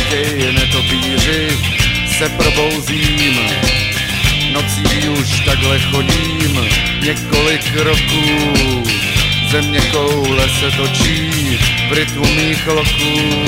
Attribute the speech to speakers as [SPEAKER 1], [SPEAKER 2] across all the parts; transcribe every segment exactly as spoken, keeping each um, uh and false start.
[SPEAKER 1] letěj netopíři, se probouzím. Nocí už takhle chodím několik roků. Země koule se točí v rytmu mých loků.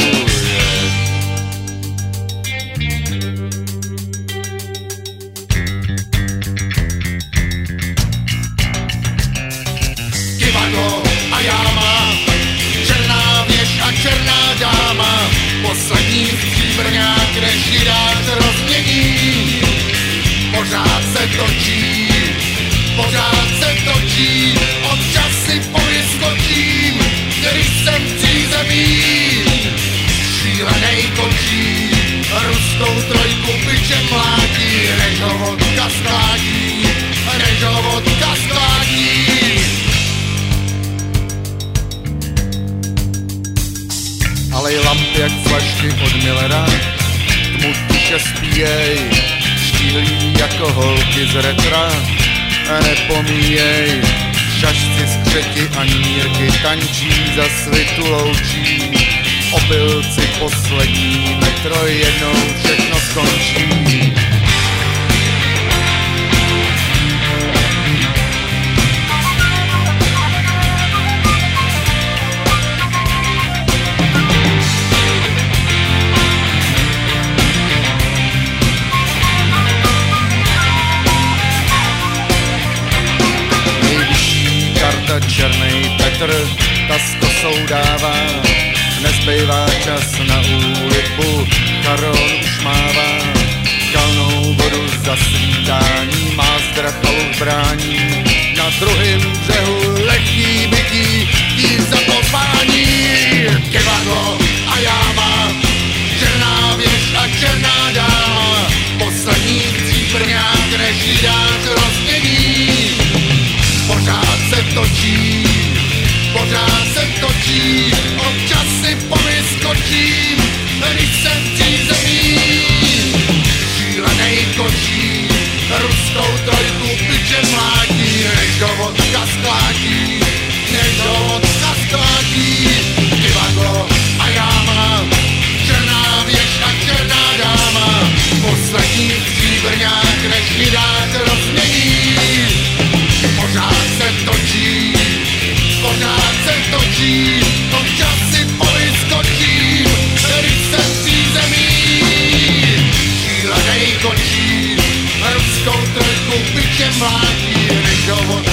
[SPEAKER 2] Divadlo a jáma, černá věž a černá dáma, poslední stříbrňák, než ji dát rozmění. Pořád se točí, pořád se točí, občas si povyskočím, když jsem v přízemí. Šílenej kočí, ruskou trojku bičem mlátí, než ho vodka skládí, než ho vodka skládí.
[SPEAKER 1] Alej lampy jak flašky od Millera, tmu tiše spíjej, štíhlí jako holky z retra, a nepomíjej, šašci, skřeti a nírky tančí, za svitu loučí, opilci poslední metro, jednou všechno skončí. Černej Petr, ta s kosou dává, nezbývá čas na úlibu, charon už mává, kalnou vodu za svítání, má zdrachalu v brání, na druhém břehu lehký bytí, tí za pozvání.
[SPEAKER 2] Divadlo a jáma, černá věž a černá dáma, poslední stříbrňák, než ji dát rozmění. Pořád se točí, pořád se točí, občas si povyskočím, když jsem v přízemí. Šílenej kočí, ruskou trojku bičem mlátí, než ho vodka skládí, než ho vodka skládí. Divadlo a jáma, černá věž a černá dáma, poslední stříbrňák, než ji dát rozmění. Pořád se točí, pořád se točí, občas si povyskočím, když jsem v přízemí. Šílenej kočí, ruskou trojku bičem mlátí, než ho